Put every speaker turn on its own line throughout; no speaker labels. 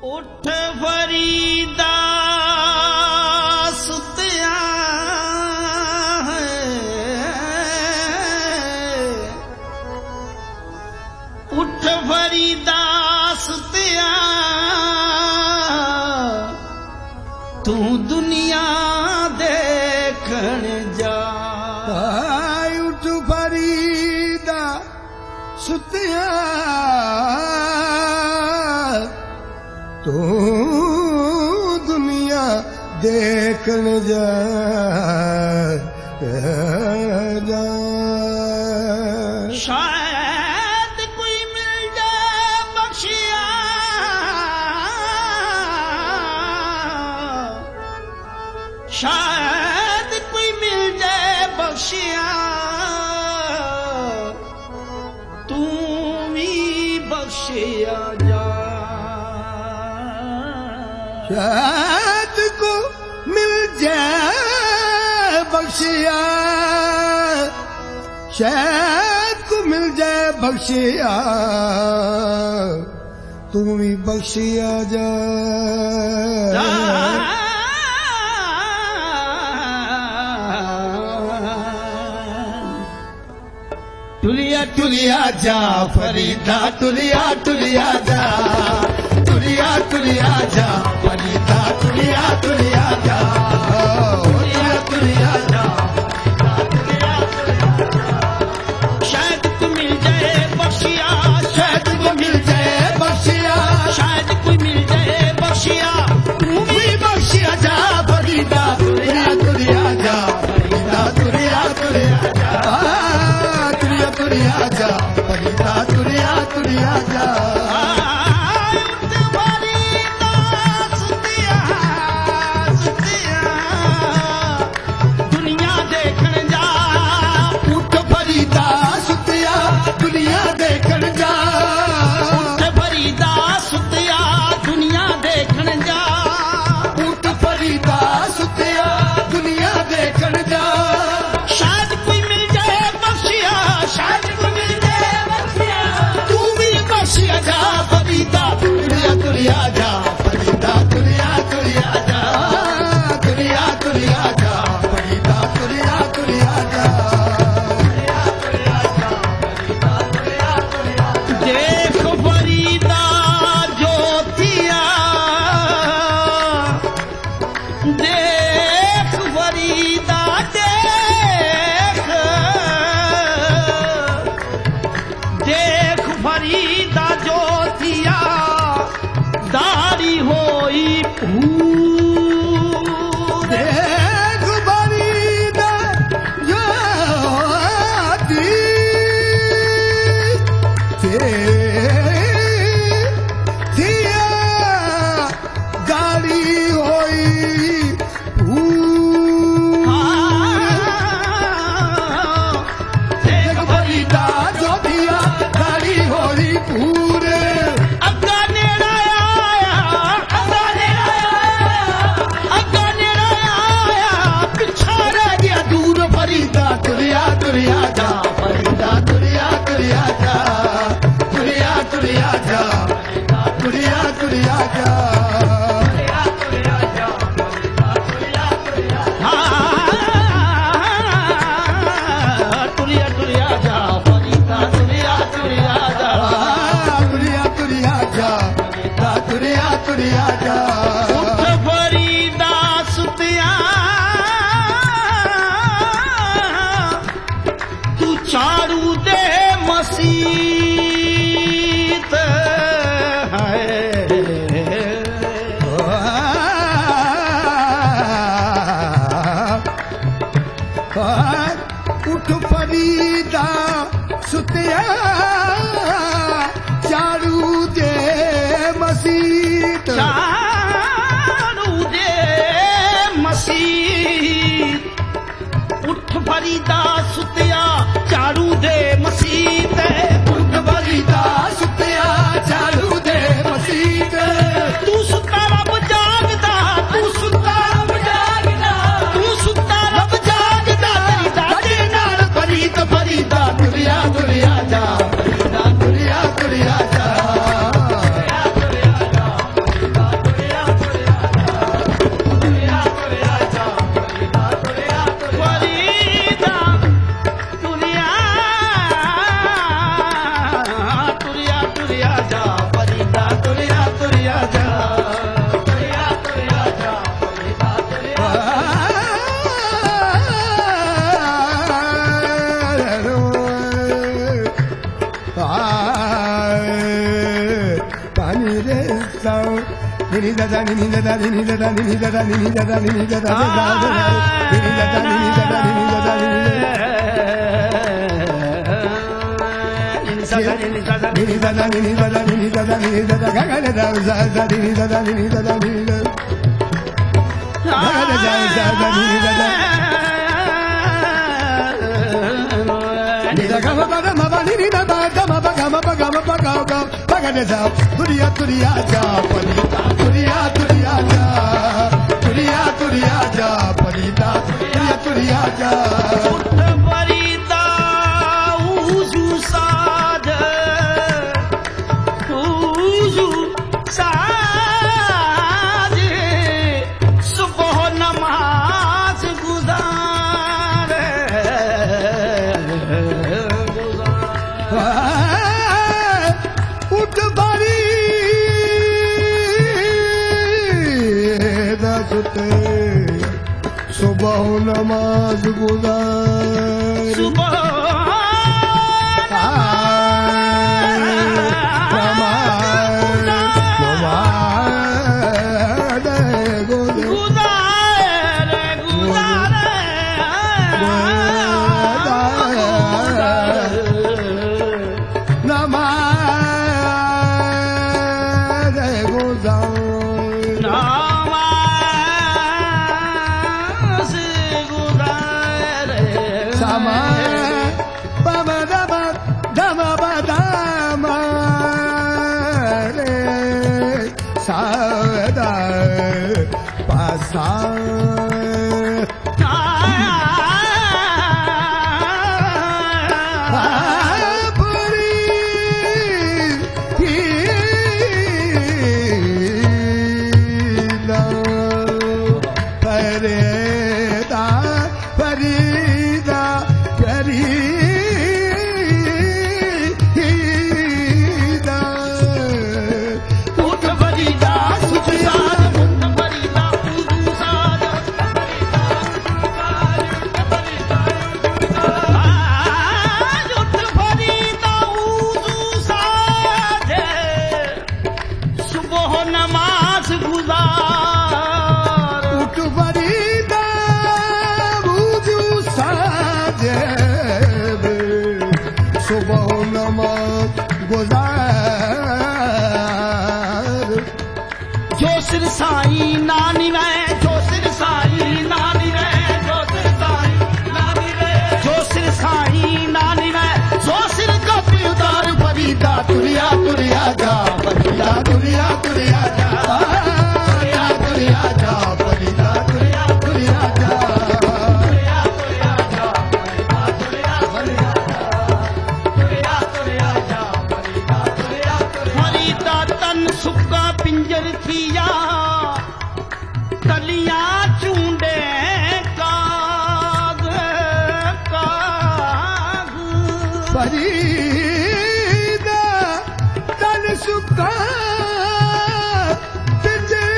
उठ फरीदा सुतिया है, उठ फरीदा सुतिया, तू दुनिया देखण जा।
उठ फरीदा सुतिया, तू दुनिया देखण जा।
शायद कोई मिल जाए बख्शिया, शायद कोई मिल जाए बख्शिया, तू भी बख्शिया जा।
शायद को मिल जाए बख्शिया, शायद को मिल जाए बख्शिया, तू भी बख्शिया जा।
टुलिया टुलिया जा फरीदा, टुलिया टुलिया जा, टुलिया टुलिया जा फरीदा, टुलिया टुलिया जा, टुलिया टुलिया जा, शायद को मिल जाए बख्शिया, शायद को मिल जाए बख्शिया, शायद कोई मिल जाए बख्शिया, तू भी बख्शिया जा फरीदा, टुलिया टुलिया जा फरीदा, टुलिया टुलिया जा,
तुरिया जा फरीदा, तुरिया तुरिया जा।
दुनिया देखण जा,
उठ फरीदा सुतिया, दुनिया देखण जा।
उठ फरीदा सुतिया, दुनिया देखण जा,
उठ फरीदा सुतिया, दुनिया देखण जा।
शायद कोई मिल जाए बख्शिया, शायद कोई मिल जाए बख्शिया, तू भी बख्शिया जा फरीदा,
तुरिया तुरिया जा फरीदा, तुरिया तुरिया जा, तुरिया तुरिया जा फरीदा, तुरिया तुरिया जा।
देख फरीदा ज्योतिया, देख फरीदा देख, देख फरीदा ज्योतिया, दाढ़ी होई भूर।
देख फरीदा ज्योति, दिया गाड़ी होई देख फरीदा ज्योतिया, गाड़ी होई पूरे।
अग्गा नेड़ा आया, अग्गा नेड़ा आया, अग्गा नेड़ा आया, पिछा रह गया दूर फरीदा,
तुरिया तुरिया जा फरीदा, तुरिया तुरिया जा, तुरिया तुरिया जा, तुरिया तुरिया जा।
टुलिया टुलिया जा फरीदा, टुलिया टुलिया जा,
तुरिया तुरिया जा, तुरिया तुरिया जा।
उठ फरीदा सुतिया, तू चारू दे मसीत है।
उठ फरीदा सुतिया, चारू दे मसीत। Turiya turiya ja parida, turiya turiya ja, turiya turiya ja parida, turiya turiya ja.
Parida uzu sad, subah namaz guzare.
Ut bari dasute, subah namaz guzar.
Subah सिर साईं नानी में जो सिर साईं नानी में जो सिर साईं नानी में जो सिर साईं नानी में जो सिर का दिलदार फरीदा
तुरिया तुरिया जा फरीदा तुरिया तुरिया जा तुरिया तुरिया जा फरीदा तुरिया तुरिया जा तुरिया तुरिया जा फरीदा तुरिया तुरिया तुरिया जा फरीदा तुरिया
फरीदा तन सुक्का पिंजर थिया कलियां चूंडे काग काग
फरीदा तन सुक्का पिंजर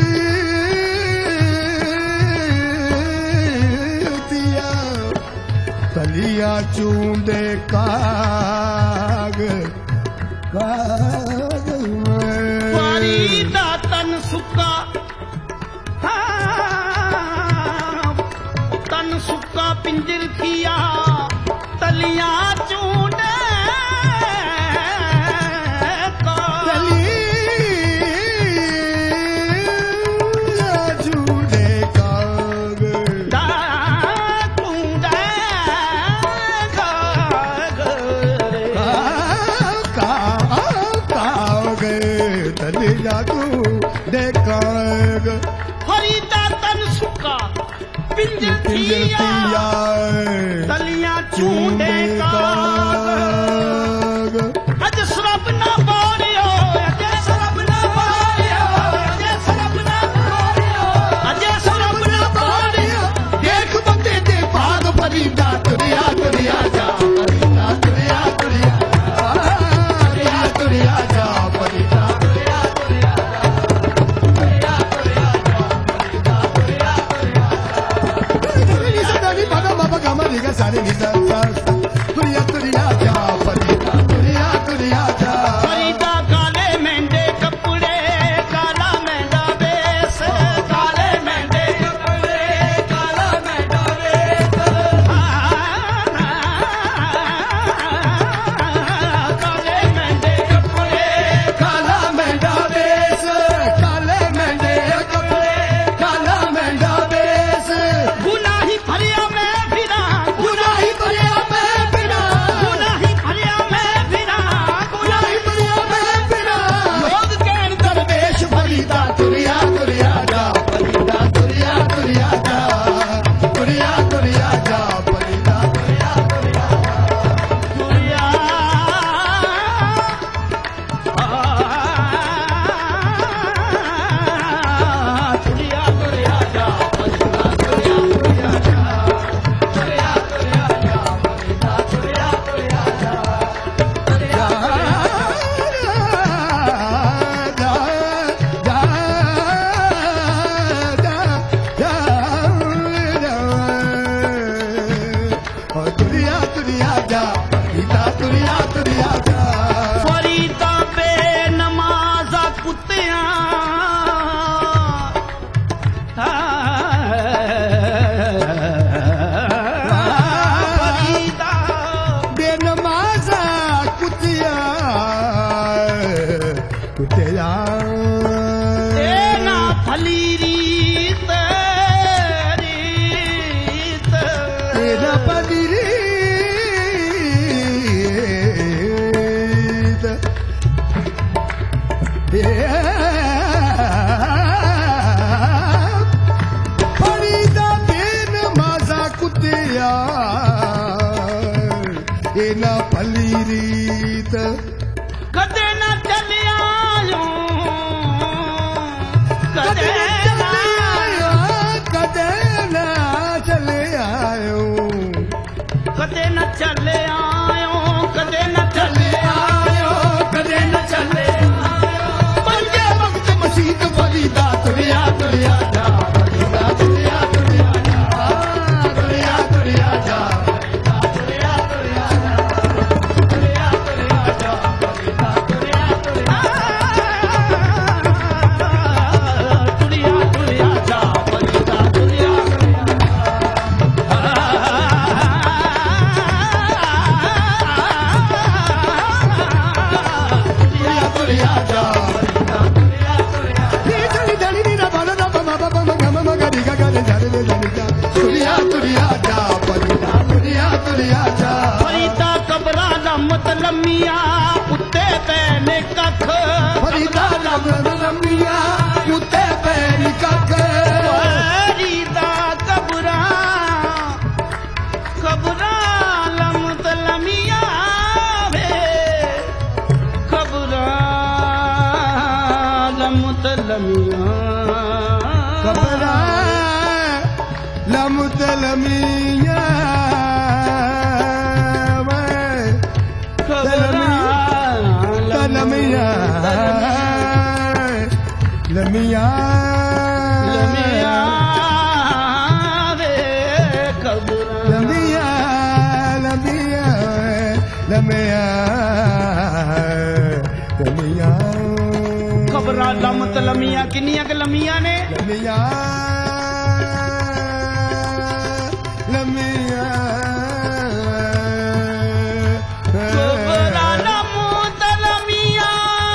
थिया कलियां चूंडे काग काग
फरीदा तन सुक्का तन सुक्का पिंजर थिया तलियां चूंडे
चूड़े काग तलिया चूड़े काग
फरीदा तन सुक्का पिंजर थिया तलियां चूंडे काग अज सरब ना बारियो अज सरब ना बारियो अज सरब ना बारियो अज सरब ना बारियो
देख बंदे दे भाग फरीदा तुरिया तुरिया जा फरीदा तुरिया तुरिया तुरिया तुरिया जा फरीदा तुरिया तुरिया तुरिया तुरिया जा फरीदा तुरिया तुरिया नी सदानी पगा बाबा गमरी का सारे नी तुरिया तुरिया जा फरीदा तुरिया तुरिया जा ना भली रीत
कदे न चलिया
कदे न कदे न चले आयो
कदे न चले आयो कदे न चले आयो कदे न चले
पंजे वक्त मसीत फरीदा तुरिया तुरिया जा फरीदा तुरिया तुरिया जा तुरिया तुरिया जा तुरिया तुरिया जा तुरिया तुरिया जा फरीदा तुरिया तुरिया
तुरिया तुरिया जा फरीदा तुरिया
तुरिया जा फरीदा तुरिया तुरिया नी चली चली नी ना बाला ना बमा बमा गम मगरी गा गा जा रे जा तुरिया तुरिया जा फरीदा तुरिया तुरिया जा
फरीदा कबरा लमत लमिया उत्ते पैने कख
फरीदा लमिया उत्ते पैनी कख
फरीदा कबरा कबरा लमत लमिया वे कबरा लमत लमिया
कबरा लमुतलमिया लमिया लमिया
लमिया वे कबरा
लमिया लमिया लमिया लमिया
कबरा लमत लमिया किन्नियां क लमिया ने
लमिया लमिया
कबरा लमत लमिया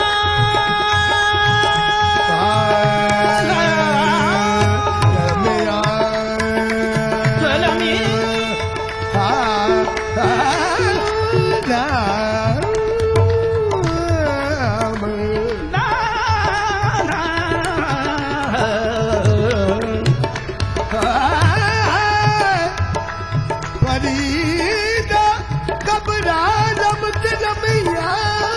फरीदा कबरा लमत लमिया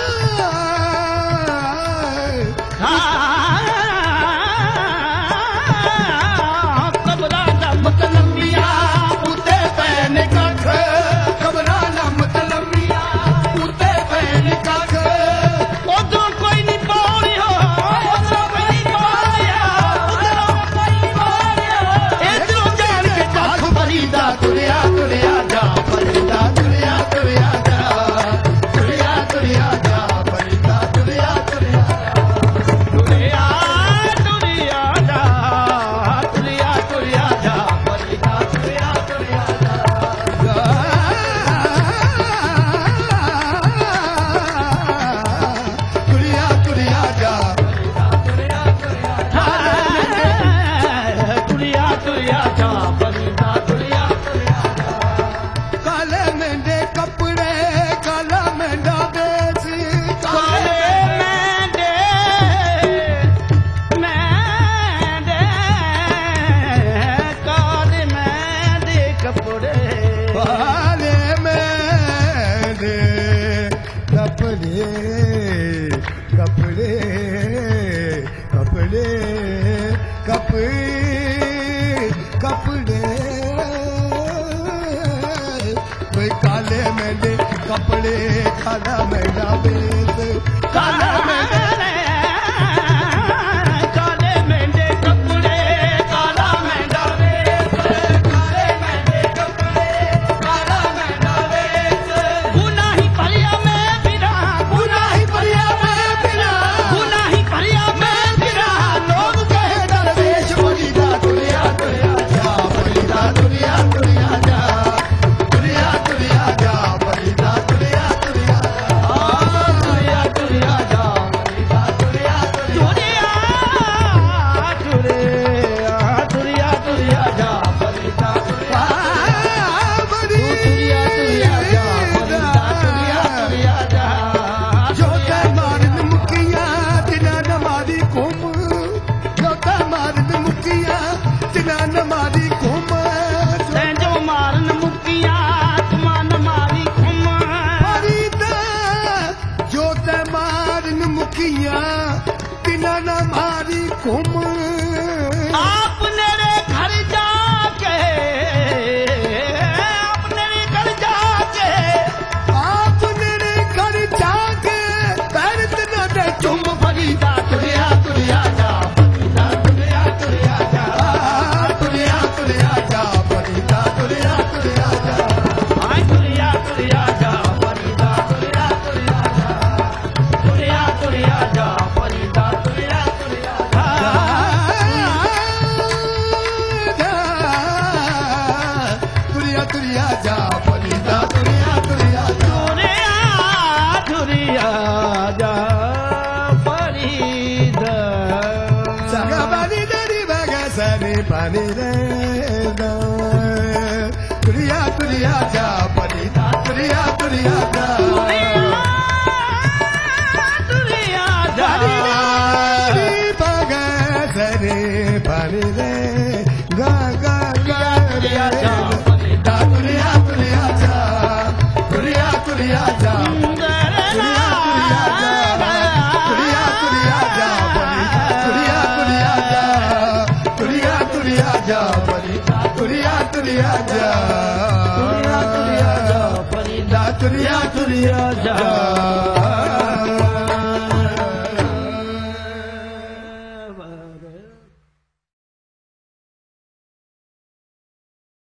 कबरा लमत लमिया
उते पैने कख कबरा लमत लमिया उते पैने कख
उधरों कोई नहीं पौड़ियो उधरों कोई नहीं पौड़िया उधरों कोई नहीं पौड़िया इधरों जान के
कख फरीदा तुरिया तुरिया जा फरीदा तुरिया तुरिया जा तुरिया तुरिया जा फरीदा तुरिया तुरिया
तुरिया तुरिया जा तुरिया तुरिया जा
फरीदा तुरिया तुरिया जा तुरिया तुरिया जा तुरिया तुरिया जा
तुरिया तुरिया जा फरीदा तुरिया
काले मेंढे कपड़े काला मेंढा बेच
काले मेंढे मेंढे काले मेंढे कपड़े
काले मेंढे कपड़े कपड़े कपड़े कपड़े कपड़े भाई काले मेंढे कपड़े काला मेंढा बेच काला मेंढे
काले मेंढे कपड़े काला मेंढा बेच
काले मेंढे कपड़े काला मेंढा बेच
गुनाही परिया में फिरा
गुनाही परिया में फिरा
गुनाही परिया में फिरा
लोग कहे दरवेश फरीदा तुरिया तुरिया जा फरीदा तुरिया तुरिया जा तुरिया तुरिया जा फरीदा तुरिया तुरिया
तुरिया तुरिया जा
मारी घूम
आपने रे घर जाके आपने रे घर जाके
आपने रे घर जाके पैरत न दे चुम फरीदा तुरिया तुरिया जा फरीदा तुरिया तुरिया जा तुरिया तुरिया जा फरीदा तुरिया तुरिया जा
हाय तुरिया तुरिया जा फरीदा तुरिया तुरिया जा तुरिया तुरिया जा फरीदा तुरिया तुरिया
तुरिया तुरिया जा फरीदा तुरिया तुरिया जा
तुरिया जा फरीदा
सगा पानी दरी बगा सनी पानी रे तुरिया तुरिया जा फरीदा तुरिया तुरिया जा
तुरिया जा
बगा सनी पानी रे गा गा गा
तुरिया जा
तुरिया तुरिया जा तुरिया तुरिया जा तुरिया तुरिया जा तुरिया तुरिया जा तुरिया तुरिया जा तुरिया तुरिया जा
तुरिया तुरिया जा फरीदा तुरिया तुरिया जा